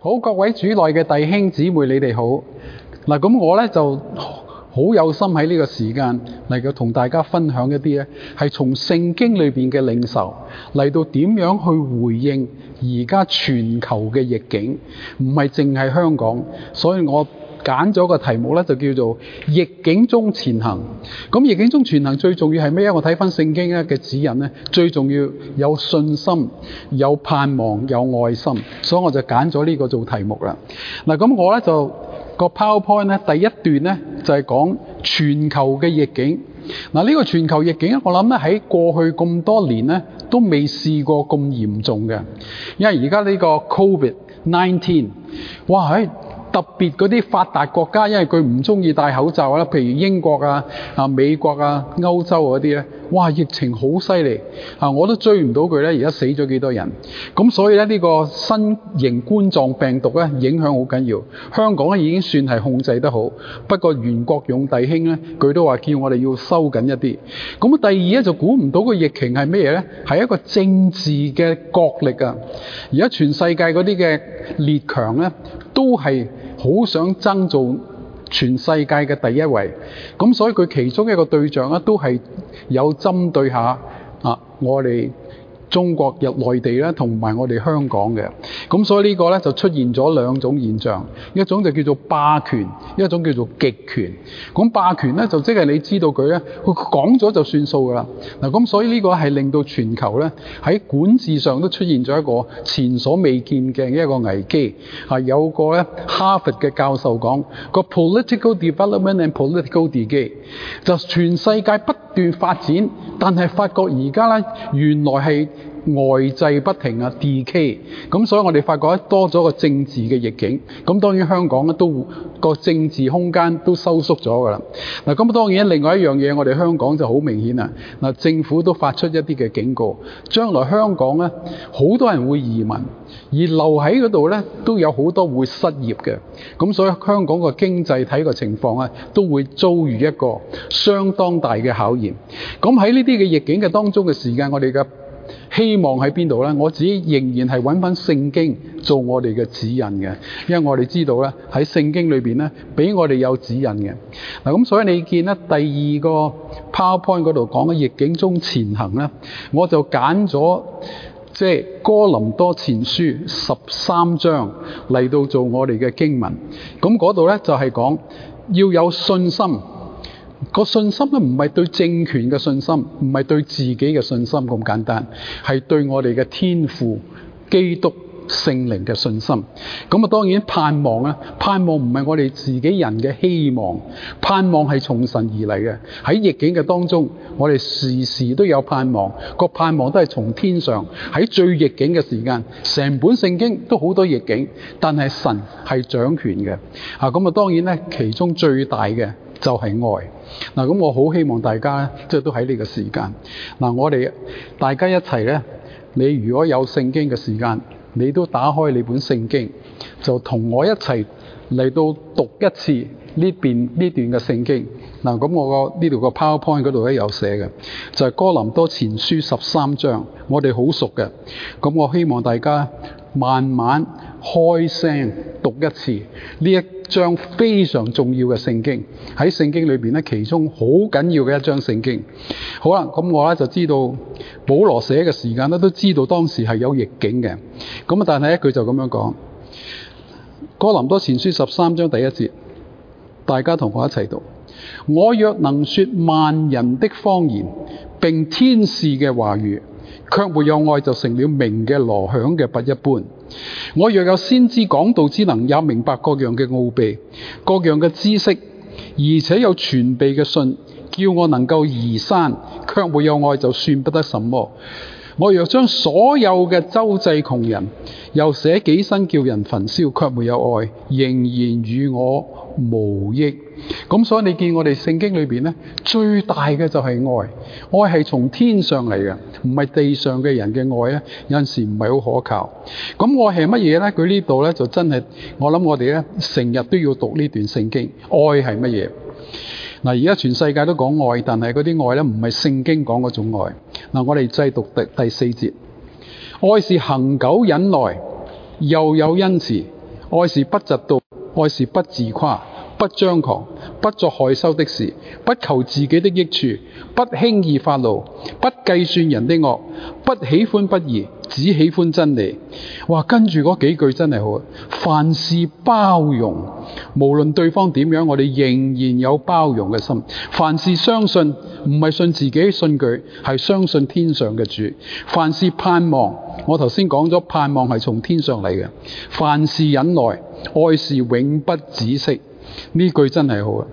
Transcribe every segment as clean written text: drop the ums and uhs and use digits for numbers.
好，各位主內嘅弟兄姊妹，你哋好。嗱，咁我咧就好有心喺呢個時間嚟到同大家分享一啲咧，係從聖經裏邊嘅領受嚟到點樣去回應而家全球嘅逆境，唔係淨係香港，所以我揀咗個題目咧就叫做逆境中前行。咁逆境中前行最重要係咩？我睇翻聖經咧嘅指引咧，最重要有信心、有盼望、有愛心，所以我就揀咗呢個做題目啦。嗱，咁我咧就個 PowerPoint 咧第一段咧就係講全球嘅逆境。嗱，呢個全球逆境我諗咧喺過去咁多年咧都未試過咁嚴重嘅，因為而家呢個 COVID-19， 哇喺特別嗰啲發達國家，因為佢唔中意戴口罩啦，譬如英國啊、美國啊、歐洲嗰啲咧，哇疫情好犀利我都追唔到佢咧，而家死咗幾多人。咁所以咧呢個新型冠狀病毒咧影響好緊要。香港咧已經算係控制得好，不過袁國勇弟兄咧佢都話叫我哋要收緊一啲。咁第二咧就估唔到個疫情係咩嘢咧？係一個政治嘅角力啊！而家全世界嗰啲嘅列強咧都係好想爭做全世界嘅第一位，咁所以佢其中一個對象咧都係有針對下我哋中國入內地咧，同埋我哋香港嘅。咁所以呢個咧就出現咗兩種現象，一種就叫做霸權，一種叫做極權。咁霸權咧就即係你知道佢咧，佢講咗就算數噶啦。嗱，咁所以呢個係令到全球咧喺管治上都出現咗一個前所未見嘅一個危機。有個咧哈佛嘅教授講個 political development and political decay， 就全世界不斷發展，但係發覺而家咧原來係呆滯不停decay， 咁所以我哋發覺多咗個政治嘅逆境。咁當然香港咧都個政治空間都收縮咗噶啦。嗱，咁當然另外一樣嘢，我哋香港就好明顯嗱，政府都發出一啲嘅警告，將來香港咧好多人會移民，而留喺嗰度咧都有好多會失業嘅。咁所以香港個經濟體個情況都會遭遇一個相當大嘅考驗。咁喺呢啲嘅逆境嘅當中嘅時間，我哋嘅希望喺邊度呢？我自己仍然係揾翻聖經做我哋嘅指引嘅，因為我哋知道咧喺聖經裏邊咧俾我哋有指引嘅。嗱，咁所以你見咧第二個 PowerPoint 嗰度講嘅逆境中前行咧，我就揀咗即係哥林多前書13章嚟到做我哋嘅經文。咁嗰度咧就係講要有信心。個信心咧唔係對政權嘅信心，唔係對自己嘅信心咁簡單，係對我哋嘅天父基督聖靈嘅信心。咁當然盼望咧，盼望唔係我哋自己人嘅希望，盼望係從神而嚟嘅。喺逆境嘅當中，我哋時時都有盼望，個盼望都係從天上。喺最逆境嘅時間，成本聖經都好多逆境，但係神係掌權嘅。咁當然咧，其中最大嘅就係愛。嗱，咁我好希望大家即係都喺呢個時間。我哋大家一齊咧，你如果有聖經嘅時間，你都打開你本聖經，就同我一齊嚟到讀一次呢段嘅聖經。咁我呢度個 PowerPoint 嗰度咧有寫嘅，就係哥林多前書13章，我哋好熟嘅。咁我希望大家慢慢開聲讀一次呢一章非常重要嘅聖經。喺聖經裏邊咧，其中好緊要嘅一章聖經。好啦，咁我咧就知道保羅寫嘅時間咧，都知道當時係有逆境嘅。咁但係一句就咁樣講，哥林多前書13章第1節，大家同我一齊讀。我若能說萬人的方言，並天使嘅話語，卻沒有愛，就成了鳴嘅鑼，響嘅鈸一般。我若有先知講道之能，也明白各樣嘅奧秘，各樣嘅知識，而且有全備嘅信，叫我能夠移山，卻沒有愛，就算不得什麼。我若將所有嘅周濟窮人，又捨己身叫人焚燒，卻沒有愛，仍然與我無益。咁所以你見我哋聖經裏邊咧，最大嘅就係愛。愛係從天上嚟嘅，唔係地上嘅人嘅愛咧，有陣時唔係好可靠。咁愛係乜嘢咧？佢呢度咧就真係，我諗我哋咧成日都要讀呢段聖經。愛係乜嘢？而家全世界都講愛，但係嗰啲愛咧唔係聖經講嗰種愛。我哋再讀第4節，愛是恒久忍耐，又有恩慈， 愛是不嫉妒，愛是不自誇，不張狂，不作害羞的事，不求自己的益處，不輕易發怒，不計算人的惡，不喜歡不義，只喜歡真理。哇，跟住嗰幾句真係好啊！凡事包容，無論對方點樣，我哋仍然有包容嘅心。凡事相信，唔係信自己信佢，係相信天上嘅主。凡事盼望，我頭先講咗盼望係從天上嚟嘅。凡事忍耐，愛是永不止息。呢句真係好啊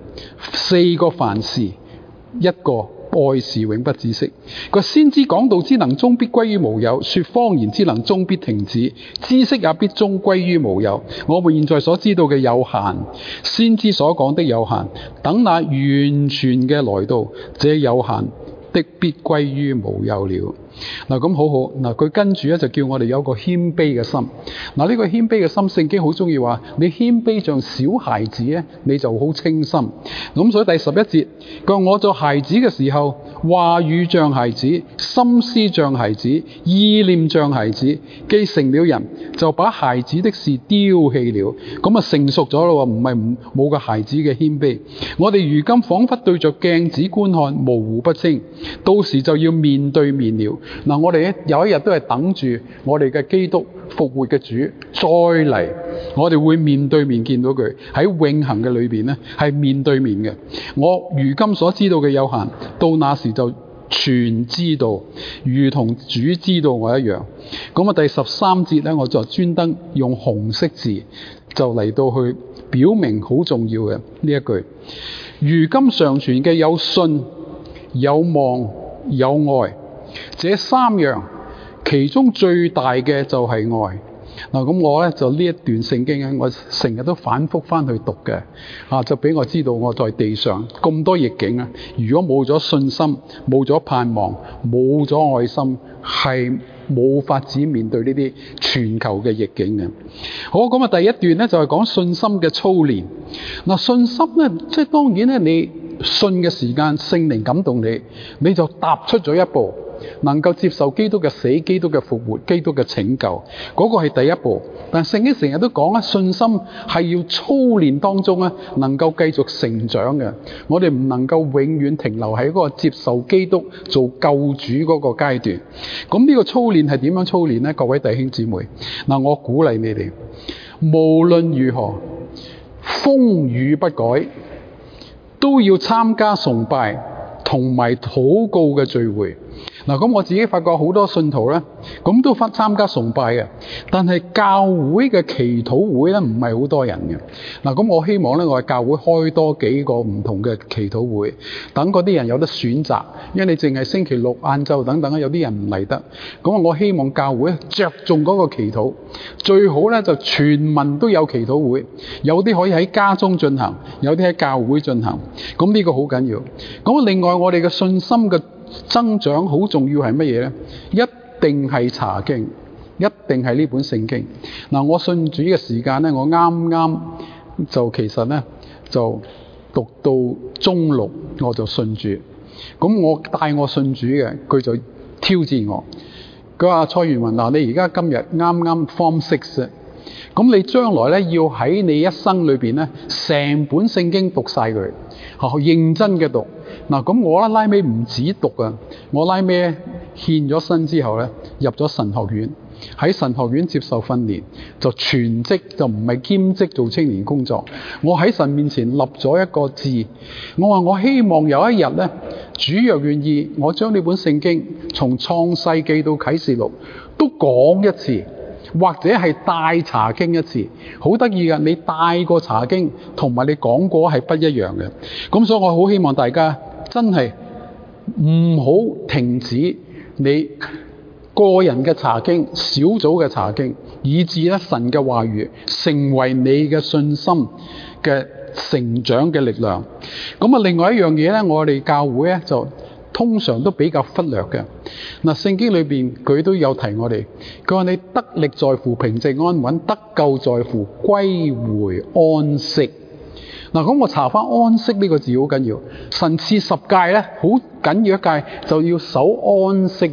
！4個凡事，一個愛是永不止息。個先知講道之能終必歸於無有，說謊言之能終必停止，知識也必終歸於無有。我們現在所知道嘅有限，先知所講的有限，等那完全嘅來到，這有限的必歸於無有了。嗱，咁好好，嗱，佢跟住咧就叫我哋有個謙卑嘅心。嗱，呢個謙卑嘅心，聖經好中意話，你謙卑像小孩子咧，你就好清心。咁所以第11節，佢話我做孩子嘅時候，話語像孩子，心思像孩子，意念像孩子，既成了人，就把孩子的事丟棄了。咁啊成熟咗咯，唔係冇個孩子嘅謙卑。我哋如今仿佛對着鏡子觀看，模糊不清，到時就要面對面了。嗱，我哋有一日都係等住我哋嘅基督復活嘅主再嚟，我哋會面對面見到佢喺永恆嘅裏邊呢，係面對面嘅。我如今所知道嘅有限，到那時就全知道，如同主知道我一樣。咁啊，第13節呢，我就專登用紅色字就嚟到去表明好重要嘅呢一句。如今常存嘅有信、有望、有愛。這3樣，其中最大嘅就係愛。嗱，咁我咧就呢一段聖經咧，我成日都反覆翻去讀嘅，就俾我知道我在地上咁多逆境啊！如果冇咗信心、冇咗盼望、冇咗愛心，係冇法子面對呢啲全球嘅逆境嘅。好，咁啊，第一段咧就係講信心嘅操練。嗱，信心咧，即係當然咧，你信嘅時間，聖靈感動你，你就踏出咗一步。能夠接受基督嘅死、基督嘅復活、基督嘅拯救，嗰個係第一步。但聖經成日都講咧，信心係要操練當中咧，能夠繼續成長嘅。我哋唔能夠永遠停留喺嗰個接受基督做救主嗰個階段。咁呢個操練係點樣操練呢？各位弟兄姊妹，嗱，我鼓勵你哋，無論如何，風雨不改，都要參加崇拜同埋禱告嘅聚會。嗱，咁我自己發覺好多信徒咧，咁都參加崇拜嘅，但係教會嘅祈禱會咧唔係好多人嘅。嗱，咁我希望咧，我嘅教會開多幾個唔同嘅祈禱會，等嗰啲人有得選擇，因為你淨係星期六晏晝等等，有啲人唔嚟得。咁我希望教會着重嗰個祈禱，最好咧就全民都有祈禱會，有啲可以喺家中進行，有啲喺教會進行。咁呢個好緊要。咁另外我哋嘅信心嘅增長好重要係乜嘢呢？一定係查經，一定係呢本聖經。嗱，我信主嘅時間呢，我啱啱就其實呢就讀到中六我就信主。咁我帶我信主嘅，佢就挑戰我。佢話蔡元雲，嗱，你而家今日啱啱 Form 6，咁你將來呢要喺你一生裏邊呢，成本聖經讀晒佢，認真嘅讀。嗱，咁我拉尾唔止讀啊，我拉尾獻咗身之後咧，入咗神學院，喺神學院接受訓練，就全職，就唔係兼職做青年工作。我喺神面前立咗一個字，我話我希望有一日咧，主若願意，我將呢本聖經從創世記到啟示錄都講一次，或者係帶查經一次。好得意㗎，你帶過查經同埋你講過係不一樣嘅。咁所以我好希望大家真係唔好停止你個人嘅查經、小組嘅查經，以致咧神嘅話語成為你嘅信心嘅成長嘅力量。咁啊，另外一樣嘢咧，我哋教會咧就通常都比較忽略嘅。嗱，聖經裏邊佢都有提我哋，佢話你得力在乎平靜安穩，得救在乎歸回安息。嗱，咁我查翻安息呢個字好緊要。神賜10誡咧，好緊要一誡就要守安息日。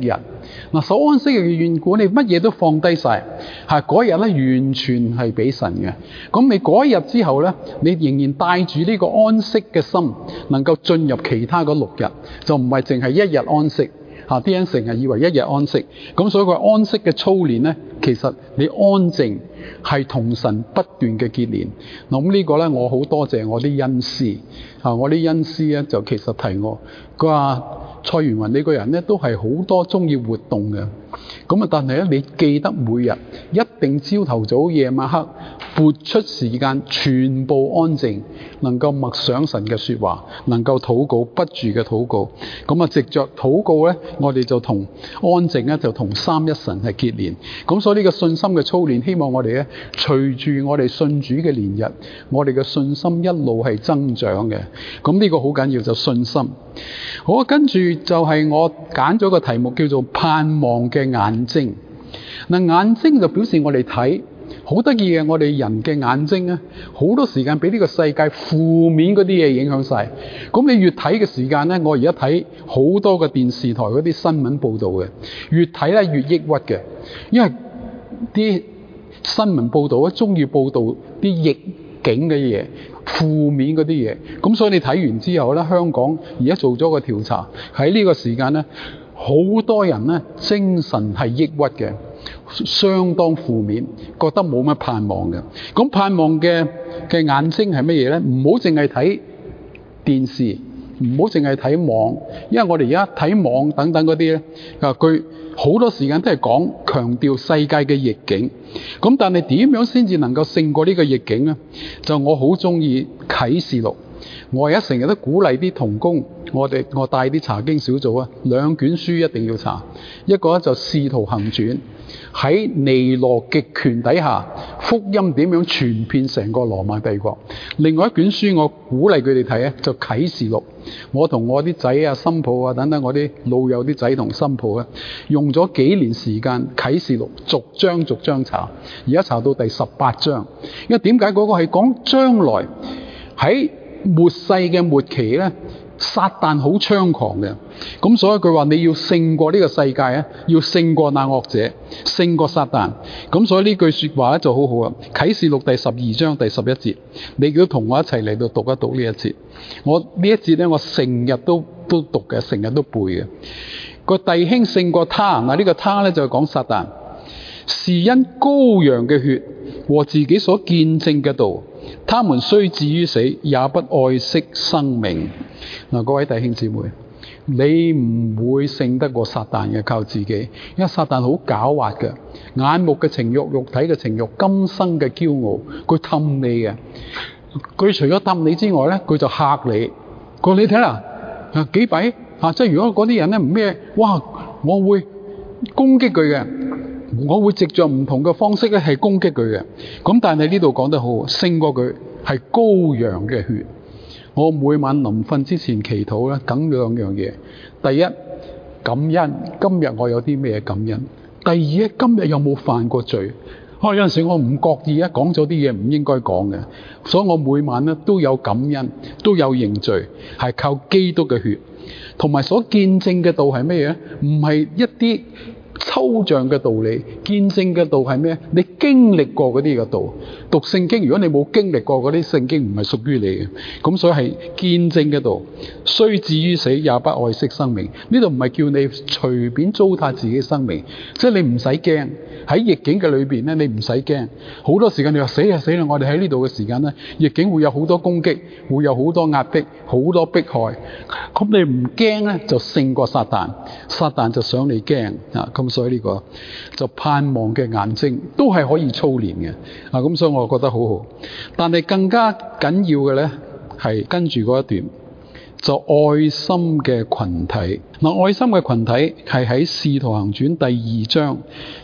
嗱，守安息日嘅緣故，你乜嘢都放低晒，嗰日咧完全係俾神嘅。咁你嗰一日之後咧，你仍然帶住呢個安息嘅心，能夠進入其他嗰6日，就唔係淨係一日安息。啲人成日以為一日安息，咁所以個安息嘅操練咧，其實你安靜係同神不斷嘅結連。咁呢個咧，我好多謝我啲恩師，我啲恩師咧就其實提我，佢話蔡元雲你個人咧都係好多中意活動嘅，咁啊但係咧你記得每日一定朝頭早夜晚黑撥出時間全部安靜，能夠默想神嘅說話，能夠禱告不住嘅禱告。咁啊藉着禱告咧，我哋就同安靜咧就同三一神係結連。咁所以呢個信心嘅操練，希望我哋咧隨住我哋信主嘅年日，我哋嘅信心一路係增長嘅。咁呢個好緊要，就信心。好，跟住就係我揀咗個題目叫做盼望嘅眼睛。嗱，眼睛就表示我哋睇。好得意嘅，我哋人嘅眼睛咧，好多時間俾呢個世界負面嗰啲嘢影響晒。咁你越睇嘅時間咧，我而家睇好多個電視台嗰啲新聞報導嘅，越睇咧越抑鬱嘅，因為啲新聞報導咧中意報導啲逆境嘅嘢、負面嗰啲嘢。咁所以你睇完之後咧，香港而家做咗個調查，喺呢個時間咧，好多人咧精神係抑鬱嘅。相當負面，覺得冇乜盼望嘅。咁盼望嘅眼睛係乜嘢咧？唔好淨係睇電視，唔好淨係睇網，因為我哋而家睇網等等嗰啲咧，佢好多時間都係講強調世界嘅逆境。咁但係點樣先至能夠勝過呢個逆境咧？就我好中意啟示錄。我而家成日都鼓勵啲同工，我帶啲查經小組啊，2卷書一定要查。一個咧就《使徒行傳》，喺尼羅極權底下，福音點樣傳遍成個羅馬帝國。另外一卷書我鼓勵佢哋睇咧，就《啟示錄》。我同我啲仔啊、新抱啊等等，我啲老友啲仔同新抱啊，用咗幾年時間《啟示錄》逐章查，而家查到第18章。因為點解嗰個係講將來喺末世嘅末期咧，撒旦好猖狂嘅，咁所以佢話你要勝過呢個世界啊，要勝過那惡者，勝過撒旦。咁所以呢句說話咧就好好啊。啟示錄第12章第11節，你都同我一齊嚟到讀一讀呢一節。我呢一節咧，我成日都讀嘅，成日都背嘅。個弟兄勝過他，嗱呢個他咧就係講撒旦，是因羔羊嘅血和自己所見證嘅道。他們雖至於死，也不愛惜生命。嗱，各位弟兄姊妹，你唔會勝得過撒旦嘅，靠自己，因為撒旦好狡猾嘅，眼目嘅情慾、肉體嘅情慾、今生嘅驕傲，佢氹你嘅。佢除咗氹你之外咧，佢就嚇你。佢話你睇啦，幾弊即係如果嗰啲人咧唔咩，哇，我會攻擊佢嘅。我會藉着唔同嘅方式咧，係攻擊佢嘅。咁但係呢度講得好，勝過佢係羔羊嘅血。我每晚臨瞓之前祈禱咧，梗兩樣嘢。第一，感恩，今日我有啲咩感恩。第二，今日有冇犯過罪？有陣時我唔覺意講咗啲嘢唔應該講嘅，所以我每晚咧都有感恩，都有認罪，係靠基督嘅血，同埋所見證嘅道係咩嘢？唔係一啲抽象嘅道理，見證嘅道係咩？你經歷過嗰啲嘅道。讀聖經，如果你冇經歷過嗰啲聖經，唔係屬於你嘅。咁所以係見證嘅道。雖至於死，也不愛惜生命。呢度唔係叫你隨便糟蹋自己生命，即係你唔使驚。喺逆境嘅裏邊咧，你唔使驚。好多時間你話死啦，我哋喺呢度嘅時間咧，逆境會有好多攻擊，會有好多壓迫，好多迫害。咁你唔驚咧，就勝過撒旦。撒旦就想你驚啊！咁所以呢個就盼望嘅眼睛都係可以操練嘅啊！咁所以我覺得好好。但係更加緊要嘅咧，係跟住嗰一段，就愛心嘅群體。嗱，愛心嘅群體係喺《使徒行傳》第2章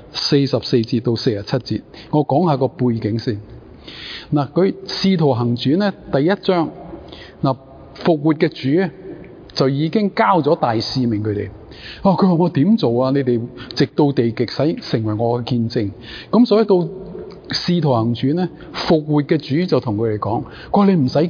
44節到47節。我講下個背景先。嗱，佢《使徒行傳》咧第1章，嗱，復活嘅主咧就已經交咗大使命佢哋。佢話我點做啊？你哋直到地極使成為我嘅見證。咁所以到《使徒行傳》咧，復活嘅主就同佢哋講：佢話你唔使驚，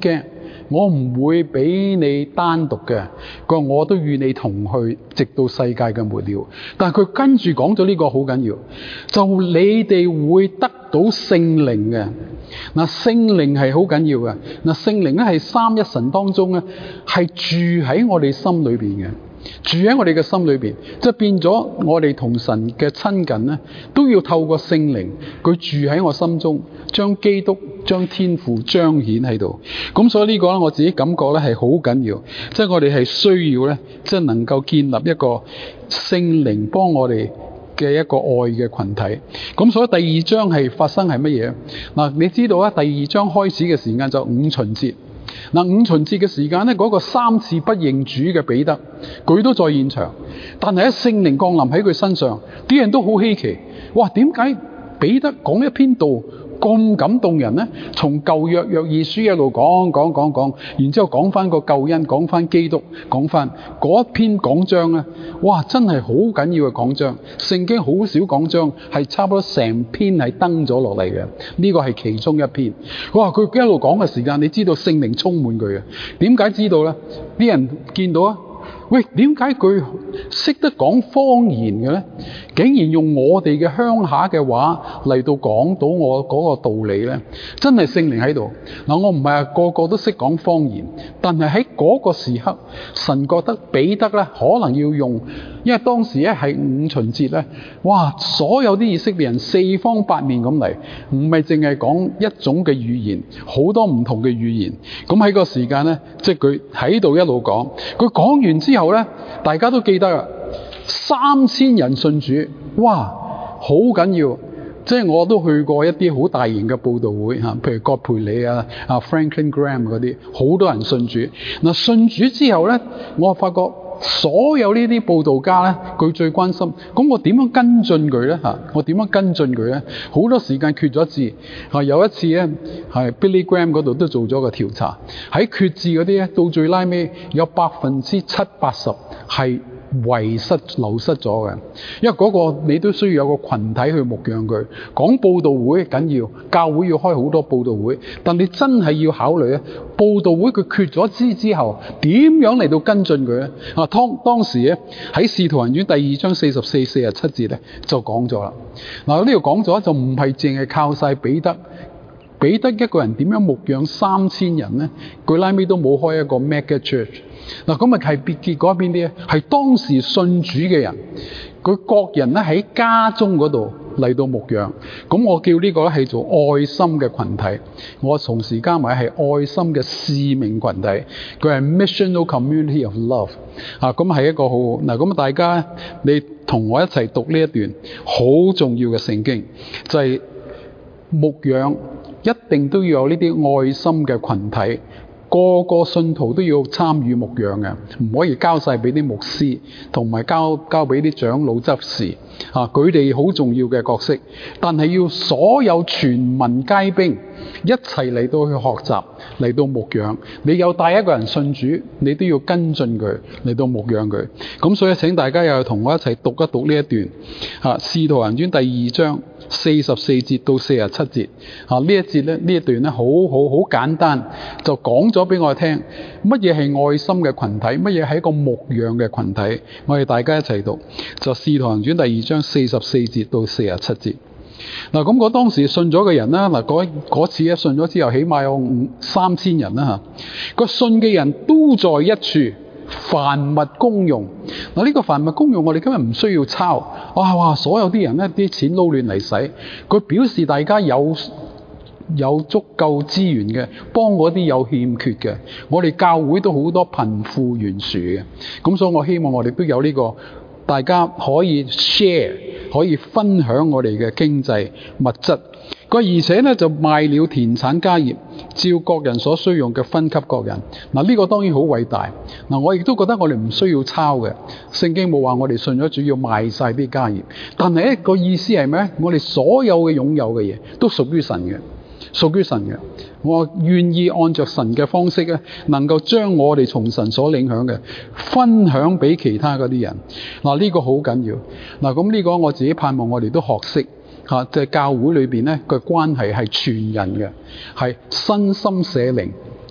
我唔會俾你單獨嘅，佢話我都與你同去，直到世界嘅末了。但係佢跟住講咗呢個好緊要，就你哋會得到聖靈嘅。嗱，聖靈係好緊要嘅。嗱，聖靈咧係三一神當中咧係住喺我哋心裏邊嘅。住喺我哋嘅心裏邊，即係變咗我哋同神嘅親近咧，都要透過聖靈，佢住喺我心中，將基督、將天父彰顯喺度。咁所以呢個咧，我自己感覺咧係好緊要，即係我哋係需要咧，即係能夠建立一個聖靈幫我哋嘅一個愛嘅群體。咁所以第二章係發生係乜嘢？嗱，你知道啊，第二章開始嘅時間就五旬節。嗱，五旬節嘅時間咧，嗰個3次不認主嘅彼得，佢都在現場。但係喺聖靈降臨喺佢身上，啲人都好稀奇。哇，點解彼得講一篇道咁感動人呢？從舊約約珥書一路講，然之後講翻個救恩，講翻基督，講翻嗰一篇講章咧，哇，真係好緊要嘅講章。聖經好少講章係差唔多成篇係登咗落嚟嘅，呢個係其中一篇。哇，佢一路講嘅時間，你知道聖靈充滿佢嘅。點解知道呢？啲人見到啊，喂，點解佢識得講方言嘅呢？竟然用我哋嘅鄉下嘅話嚟到講到我嗰個道理呢？真係聖靈喺度。嗱，我唔係話個個都識講方言，但係喺嗰個時刻，神覺得彼得呢可能要用，因為當時咧係五旬節呢，哇！所有啲以色列人四方八面咁嚟，唔係淨係講一種嘅語言，好多唔同嘅語言。咁喺個時間呢，即係佢喺度一路講，佢講完之後呢，大家都記得啦，3000人信主，哇，好緊要！即係我都去過一啲好大型嘅佈道會嚇，譬如葛培理啊、Franklin Graham 嗰啲，好多人信主。嗱，信主之後呢，我發覺所有呢啲佈道家呢，佢最關心，咁我點樣跟進佢呢？嚇，我點樣跟進佢呢？好多時間決咗志，有一次呢，係 Billy Graham 嗰度都做咗個調查，喺決志嗰啲呢，到最拉尾有70%-80%係遺失流失咗嘅，因為嗰個你都需要有個群體去牧養佢。講佈道會緊要，教會要開好多佈道會，但你真係要考慮咧，佈道會佢決咗志之後，點樣嚟到跟進佢咧？當時咧喺《使徒行傳》第2章44、47節咧就講咗啦。嗱，呢度講咗就唔係淨係靠晒彼得一個人點樣牧養3000人咧，佢拉尾都冇開一個 mega church。嗱，咁咪係結果邊啲咧？係當時信主嘅人，佢各人咧喺家中嗰度嚟到牧養。咁我叫呢個咧係做愛心嘅群體，我同時加埋係愛心嘅使命群體，佢係 missional community of love。咁係一個好好。嗱，咁大家你同我一齊讀呢一段好重要嘅聖經，就係牧養一定都要有呢啲愛心嘅群體。個個信徒都要參與牧養嘅，唔可以交晒俾啲牧師，同埋交俾啲長老執事。佢哋好重要嘅角色，但係要所有全民皆兵一齊嚟到去學習，嚟到牧養。你有帶一個人信主，你都要跟進佢，嚟到牧養佢。咁所以請大家又同我一齊讀一讀呢一段《使徒行傳》第2章44節到47節。呢一節咧，呢一段咧好簡單，就講咗俾我聽乜嘢係愛心嘅群體，乜嘢係一個牧養嘅群體。我哋大家一齊讀，就《使徒行傳》第2章44節到47節。嗱，咁我當時信咗嘅人啦，嗰次一信咗之後，起碼有3000人啦嚇。個信嘅人都在一處，凡物公用。嗱，呢個凡物公用，我哋今日唔需要抄。哇！所有啲人呢啲錢撈亂嚟使，佢表示大家有足夠資源嘅，幫嗰啲有欠缺嘅。我哋教會都好多貧富懸殊嘅，咁所以我希望我哋都有呢個。大家可以 share， 可以分享我哋嘅經濟物質。而且呢，就賣了田產家業，照各人所需用嘅分給各人。嗱，呢個當然好偉大。我亦都覺得我哋唔需要抄嘅。聖經冇話我哋信咗主要賣晒啲家業，但係一個意思係咩？我哋所有嘅擁有嘅嘢都屬於神嘅。屬於神嘅，我願意按着神嘅方式咧，能夠將我哋從神所領響嘅分享俾其他嗰啲人。呢個好緊要。咁呢個我自己盼望我哋都學識嚇，即係教會裏邊咧個關係係全人嘅，係身心社靈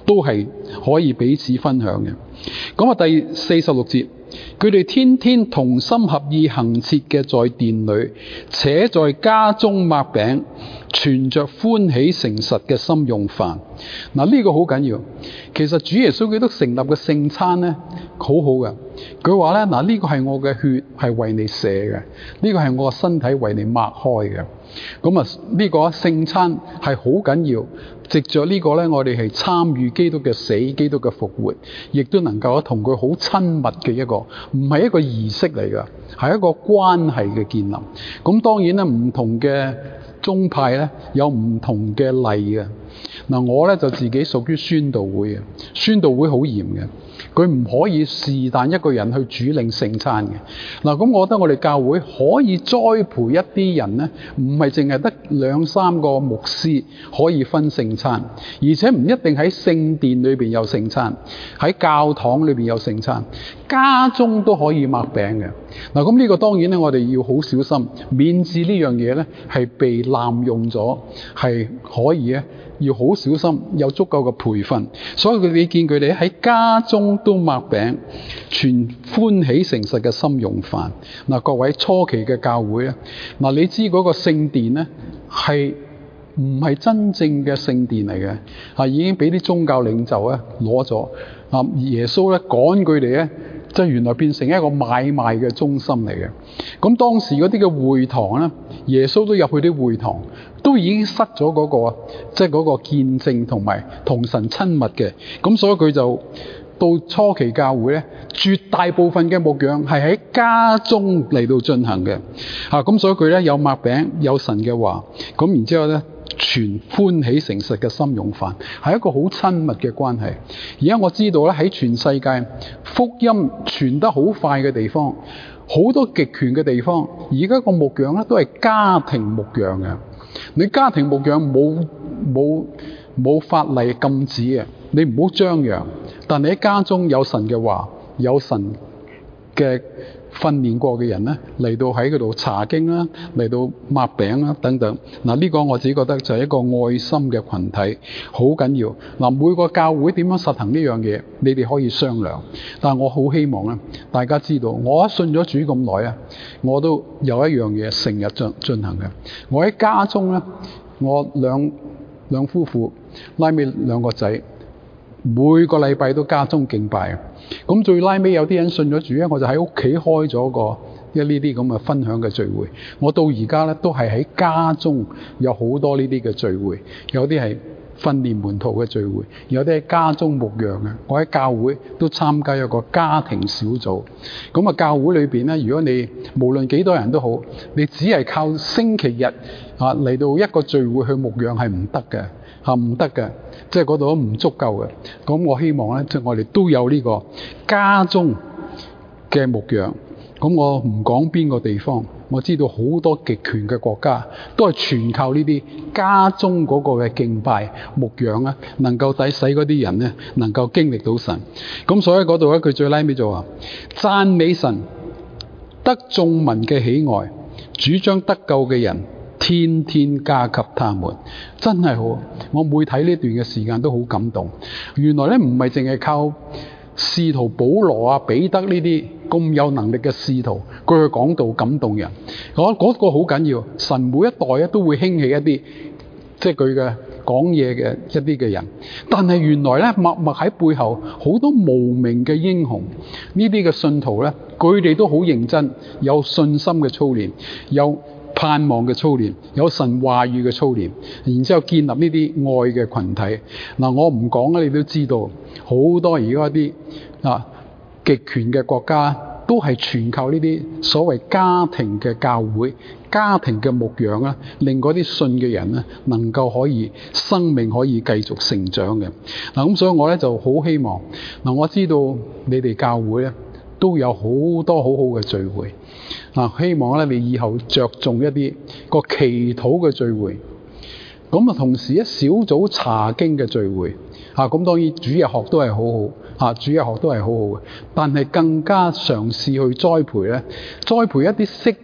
都係可以彼此分享嘅。咁啊，第46節，佢哋天天同心合意恆切嘅在殿裏，且在家中擘餅，存着歡喜誠實嘅心用飯。嗱，呢個好緊要。其實主耶穌基督成立嘅聖餐咧，好好嘅。佢話咧，嗱，呢個係我嘅血，係為你捨嘅；呢個係我嘅身體，為你擘開嘅。咁啊，呢個聖餐係好緊要。藉着呢個咧，我哋係參與基督嘅死、基督嘅復活，亦都能夠同佢好親密嘅一個，唔係一個儀式嚟㗎，係一個關係嘅建立。咁當然咧，唔同嘅宗派咧有唔同嘅例嘅。嗱，我咧就自己屬於宣道會嘅，宣道會好嚴嘅。佢唔可以是但一個人去主領聖餐嘅。嗱，咁我覺得我哋教會可以栽培一啲人呢，唔係淨係得2-3個牧師可以分聖餐，而且唔一定喺聖殿裏邊有聖餐，喺教堂裏邊有聖餐，家中都可以擘餅嘅。嗱，咁呢個當然咧，我哋要好小心，免致呢樣嘢咧係被濫用咗，係可以咧要好小心，有足夠嘅培訓。所以你見佢哋喺家中都擘餅，存歡喜誠實嘅心用飯。嗱，各位初期嘅教會咧，嗱，你知嗰個聖殿咧係唔係真正嘅聖殿嚟嘅？係已經俾啲宗教領袖咧攞咗。啊，耶穌咧趕佢哋咧，即係原來變成一個買賣嘅中心嚟嘅。咁當時嗰啲嘅會堂咧，耶穌都入去啲會堂，都已經失咗嗰個即係嗰個見證同埋同神親密嘅。咁所以佢就到初期教會咧，絕大部分嘅牧養係喺家中嚟到進行嘅。咁所以佢咧有擘餅，有神嘅話，咁然之後咧，存歡喜誠實嘅心用飯，係一個好親密嘅關係。而家我知道咧，喺全世界福音傳得好快嘅地方，好多極權嘅地方，而家個牧養咧都係家庭牧養嘅。你家庭牧養冇法例禁止嘅，你唔好張揚。但你喺家中有神嘅話，有神嘅訓練過嘅人咧，嚟到喺嗰度查經啦，嚟到擘餅啦等等。嗱，呢個我自己覺得就係一個愛心嘅群體，好緊要。嗱，每個教會點樣實行呢樣嘢，你哋可以商量。但係我好希望咧，大家知道，我一信咗主咁耐啊，我都有一樣嘢成日進行嘅。我喺家中咧，我兩夫婦拉尾2個仔，每個禮拜都家中敬拜。咁最拉尾有啲人信咗主咧，我就喺屋企開咗個呢啲咁嘅分享嘅聚會。我到而家咧都係喺家中有好多呢啲嘅聚會，有啲係訓練門徒嘅聚會，有啲喺家中牧養嘅。我喺教會都參加一個家庭小組。咁啊，教會裏邊咧，如果你無論幾多人都好，你只係靠星期日嚟到一個聚會去牧養係唔得嘅。唔得嘅，即係嗰度都唔足夠嘅。咁我希望咧，即係我哋都有呢個家中嘅牧養。咁我唔講邊個地方，我知道好多極權嘅國家都係全靠呢啲家中嗰個嘅敬拜牧養啊，能夠使嗰啲人咧能夠經歷到神。咁所以嗰度咧，佢最拉尾就話讚美神，得眾民嘅喜愛，主將得救嘅人天天加給他們。真係好，我每睇呢段嘅時間都好感動。原來咧唔係淨係靠使徒保羅啊、彼得呢啲咁有能力嘅使徒，佢去講道感動人。嗰個好緊要。神每一代咧都會興起一啲即係佢嘅講嘢嘅一啲嘅人，但係原來咧默默喺背後好多無名嘅英雄，呢啲嘅信徒咧，佢哋都好認真，有信心嘅操練，有盼望嘅操練，有神話語嘅操練，然之後建立呢啲愛嘅群體。嗱，我唔講啦，你都知道好多而家啲極權嘅國家都係全靠呢啲所謂家庭嘅教會、家庭嘅牧養啦，令嗰啲信嘅人咧能夠可以生命可以繼續成長嘅。嗱，咁所以我咧就好希望嗱，我知道你哋教會咧都有好多好好嘅聚會。希望咧你以後着重一啲個祈禱嘅聚會，咁啊同時一小組查經嘅聚會，咁當然主日學都係好好，主日學都係好好嘅，但係更加嘗試去栽培一啲識得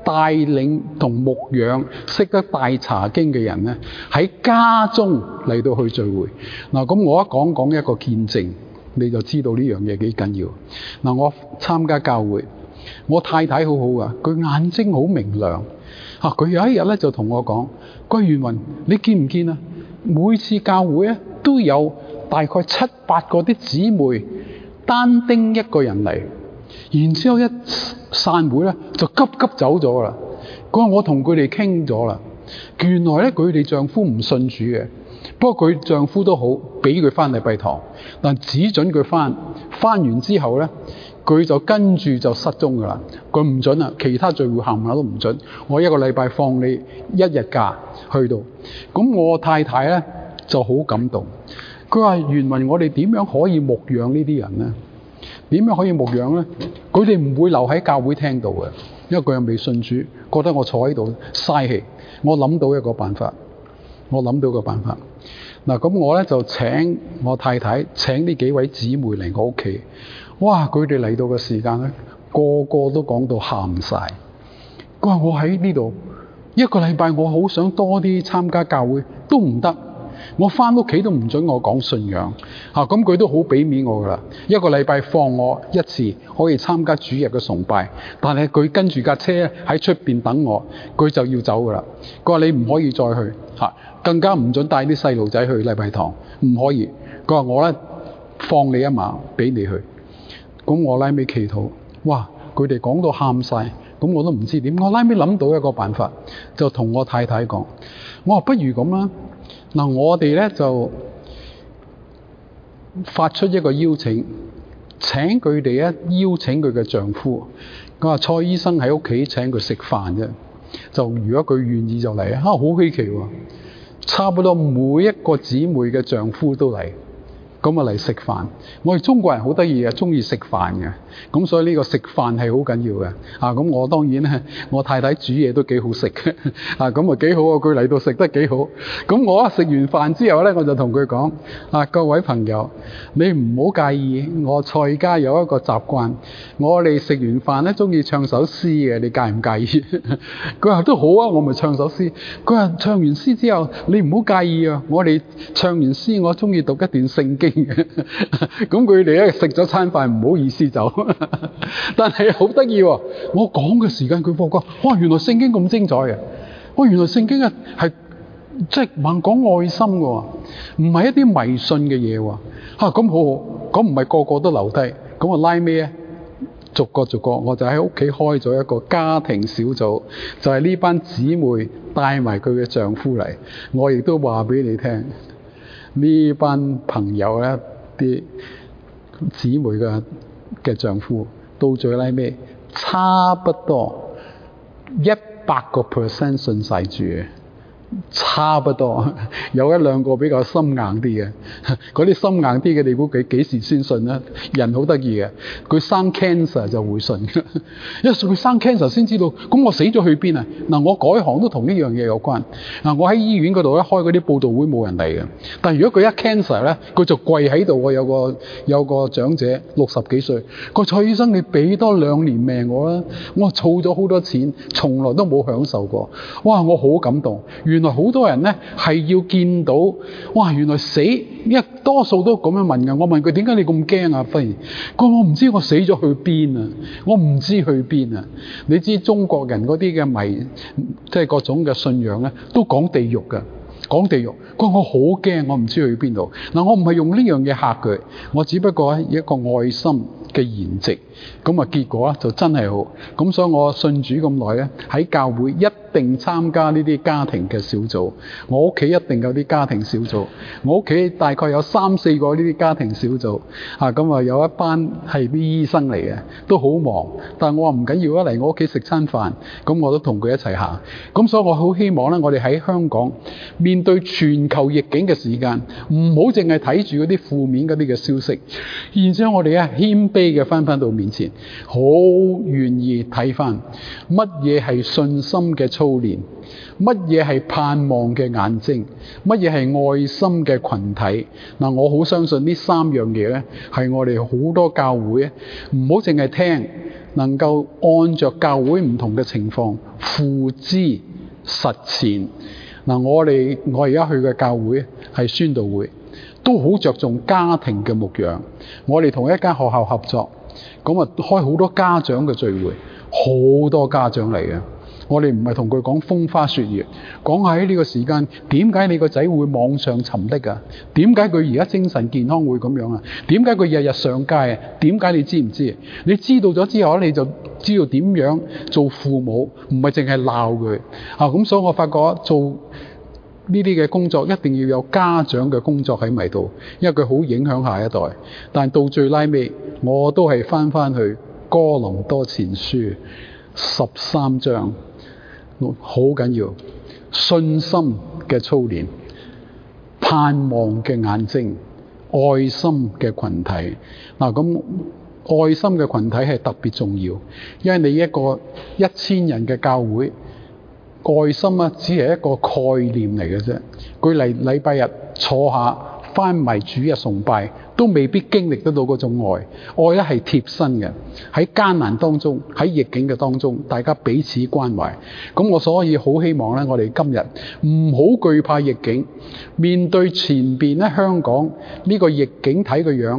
帶領同牧養、識得帶查經嘅人咧，喺家中嚟到去聚會。嗱，咁我一講一個見證，你就知道呢樣嘢幾緊要。嗱，我參加教會，我太太好好噶，佢眼睛好明亮。佢有一日咧就同我講：佢話元雲，你見唔見啊？每次教會咧都有大概7、8個啲姊妹單丁一個人嚟，然之後一散會咧就急走咗啦。佢話我同佢哋傾咗啦，原來咧佢哋丈夫唔信主嘅，不過佢丈夫都好俾佢返禮拜堂，但只准佢返完之後咧，佢就跟住就失蹤噶啦。佢唔准啦，其他聚會行唔行都唔准。我一個禮拜放你1日假去到。咁我太太咧就好感動，佢話元雲，我哋點樣可以牧養呢啲人咧？點樣可以牧養咧？佢哋唔會留喺教會聽到嘅，因為佢又未信主，覺得我坐喺度嘥氣。我諗到一個辦法，嗱，咁我咧就請我太太請呢幾位姊妹嚟我屋企。哇！佢哋嚟到嘅時間咧，個個都講到喊晒。佢話我喺呢度一個禮拜，我好想多啲參加教會，都唔得。我返屋企都唔准我講信仰。咁佢都好俾面我噶啦。一個禮拜放我一次，可以參加主日嘅崇拜。但係佢跟住架車喺出邊等我，佢就要走噶啦。佢話你唔可以再去，更加唔准帶啲細路仔去禮拜堂，唔可以。佢話我咧放你一馬，俾你去。咁我拉尾祈禱，哇！佢哋講到喊晒，咁我都唔知點。我拉尾諗到一個辦法，就同我太太講，我話不如咁啦，嗱，我哋咧就發出一個邀請，請佢哋邀請佢嘅丈夫。佢話蔡醫生喺屋企請佢食飯啫，就如果佢願意就嚟。好稀奇喎，差不多每一個姊妹嘅丈夫都嚟。咁啊嚟食飯，我哋中國人好得意嘅，中意食飯嘅，咁所以呢個食飯係好緊要嘅。咁我當然咧，我太太煮嘢都幾好食嘅，咁啊幾好啊，佢嚟到食得幾好。咁我食完飯之後咧，我就同佢講：各位朋友，你唔好介意，我蔡家有一個習慣，我哋食完飯咧中意唱首詩嘅，你介唔介意？佢話都好啊，我咪唱首詩。佢話唱完詩之後，你唔好介意啊，我哋唱完詩，我中意讀一段聖經。咁佢哋咧食咗餐飯，唔好意思走，但係好得意喎！我講嘅時間，佢發覺哇，原來聖經咁精彩嘅，原來聖經係即係猛講愛心嘅，唔係一啲迷信嘅嘢喎。咁好，咁唔係個個都留低，咁我拉尾咧，逐個，我就喺屋企開咗一個家庭小組，就係呢班姊妹帶埋佢嘅丈夫嚟，我亦都話俾你聽。呢班朋友咧，啲姊妹嘅丈夫到最拉尾，差不多100% 信晒主嘅，差不多有一兩個比較心硬啲嘅，嗰啲心硬啲嘅，你估佢幾時先信咧？人好得意嘅，佢生 cancer 就會信，因為佢生 cancer 先知道，咁我死咗去邊啊？嗱，我改行都同呢樣嘢有關。我喺醫院嗰度咧開嗰啲報道會冇人嚟嘅，但係如果佢一 cancer 咧，佢就跪喺度。我有個長者60幾歲，個蔡醫生，你俾多2年命我啦，我儲咗好多錢，從來都冇享受過。哇！我好感動。原來好多人咧係要見到，哇！原來死，多數都咁樣問㗎。我問佢點解你咁驚啊？忽然，佢話我唔知我死咗去邊啊！我唔知去邊啊！你知中國人嗰啲嘅迷，即係各種嘅信仰咧，都講地獄㗎。講地獄，佢話我好驚，我唔知去邊度。嗱，我唔係用呢樣嘢嚇佢，我只不過係一個愛心嘅筵席。咁啊，結果就真係好。咁所以我信主咁耐咧，喺教會一定參加呢啲家庭嘅小組。我屋企一定有啲家庭小組。我屋企大概有3、4個呢啲家庭小組。咁有一班係啲醫生嚟嘅，都好忙。但係我話唔緊要啊，嚟我屋企食餐飯，咁我都同佢一齊行。咁所以我好希望咧，我哋喺香港面對全球逆境嘅時間，唔好淨係睇住嗰啲負面嗰啲嘅消息，然之後我哋咧謙卑嘅翻到面前，好願意睇翻乜嘢係信心嘅操練，乜嘢係盼望嘅眼睛，乜嘢係愛心嘅群體。嗱，我好相信呢3樣嘢咧，係我哋好多教會唔好淨係聽， 能夠按着教會唔同嘅情況付之實踐。嗱，我而家去嘅教會係宣道會，都好着重家庭嘅牧養。我哋同一間學校合作，咁啊開好多家長嘅聚會，好多家長嚟嘅。我哋唔係同佢講風花雪月，講下喺呢個時間點解你個仔會網上沉溺啊？點解佢而家精神健康會咁樣啊？點解佢日日上街啊？點解你知唔知？你知道咗之後，你就知道點樣做父母，唔係淨係鬧佢啊！咁所以我發覺做呢啲嘅工作一定要有家長嘅工作喺埋度，因為佢好影響下一代。但到最拉尾，我都係翻去哥林多前書13章。好緊要，信心嘅操練，盼望嘅眼睛，愛心嘅群體。嗱，咁愛心嘅群體係特別重要，因為你一個1000人嘅教會，愛心啊只係一個概念嚟嘅啫。舉例，禮拜日坐下翻埋主日崇拜，都未必經歷得到嗰種愛。愛咧係貼身嘅，喺艱難當中，喺逆境嘅當中，大家彼此關懷。咁我所以好希望咧，我哋今日唔好懼怕逆境，面對前邊咧香港呢個逆境睇個樣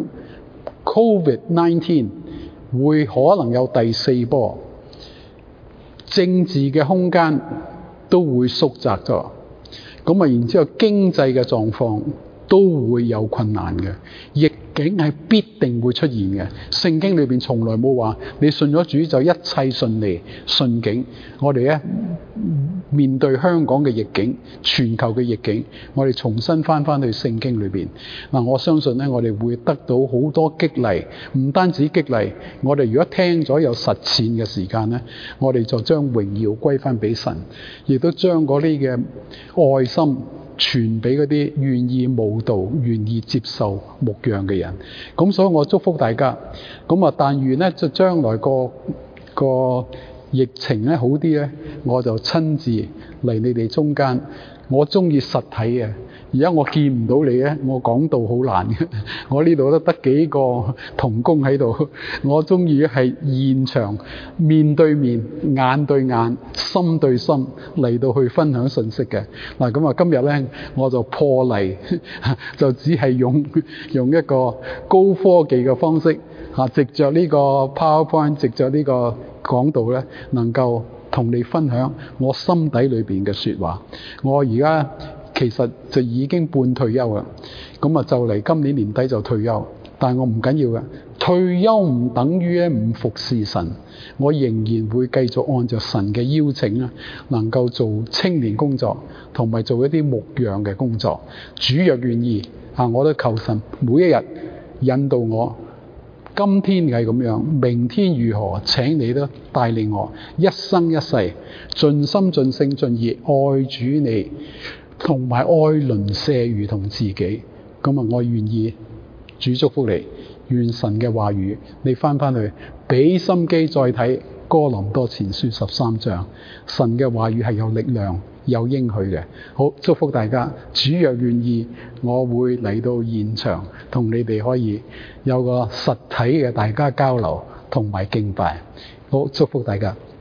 ，COVID-19 會可能有第4波，政治嘅空間都會縮窄咗。咁啊，然之後經濟嘅狀況都會有困難嘅，逆境係必定會出現嘅。聖經裏邊從來冇話你信咗主就一切順利順境。我哋咧面對香港嘅逆境、全球嘅逆境，我哋重新翻去聖經裏邊。嗱，我相信咧，我哋會得到好多激勵，唔單止激勵，我哋如果聽咗有實踐嘅時間咧，我哋就將榮耀歸翻俾神，亦都將嗰啲嘅愛心傳俾嗰啲願意慕道、願意接受牧養嘅人。咁所以我祝福大家。咁啊，但願咧就將來個疫情咧好啲咧，我就親自嚟你哋中間。我中意實體嘅，而家我見唔到你咧，我講道好難嘅。我呢度都得幾個同工喺度，我中意係現場面對面、眼對眼、心對心嚟到去分享信息嘅。嗱，咁啊今日咧我就破例，就只係用一個高科技嘅方式嚇，藉着呢個 PowerPoint， 藉着呢個講道咧，能夠同你分享我心底裏邊嘅說話。我而家其實就已經半退休啦，咁啊就嚟今年年底就退休，但係我唔緊要嘅，退休唔等於咧唔服侍神，我仍然會繼續按照神嘅邀請啦，能夠做青年工作，同埋做一啲牧養嘅工作。主若願意我都求神每一日引導我。今天係咁樣，明天如何？請你都帶領我一生一世盡心盡性盡意愛主你，同埋愛鄰舍如同自己。咁啊，我願意主祝福你，願神嘅話語你翻去俾心機再睇哥林多前書13章，神嘅話語係有力量有應許嘅。好，祝福大家。主若願意，我會嚟到現場同你哋可以有個實體嘅大家交流同埋敬拜。好，祝福大家。